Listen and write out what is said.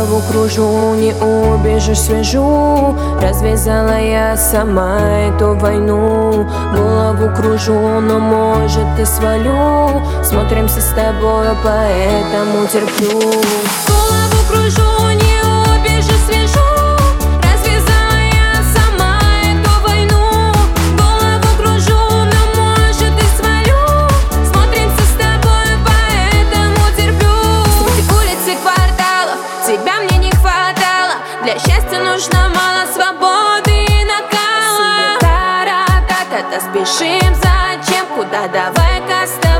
Голову кружу, не убежишь, свяжу. Развязала я сама эту войну. Голову кружу, но может и свалю. Смотримся с тобою, поэтому терплю. Голову кружу, не убежишь, свяжу. Развязала я сама эту войну. Голову кружу, но может и свалю. Смотримся с тобою, поэтому терплю. Среди улиц и кварталов тебя мне не хватало. Для счастья нужно мало свободы и накала. Та-ра-та-та-та, спешим зачем? Куда? Давай-ка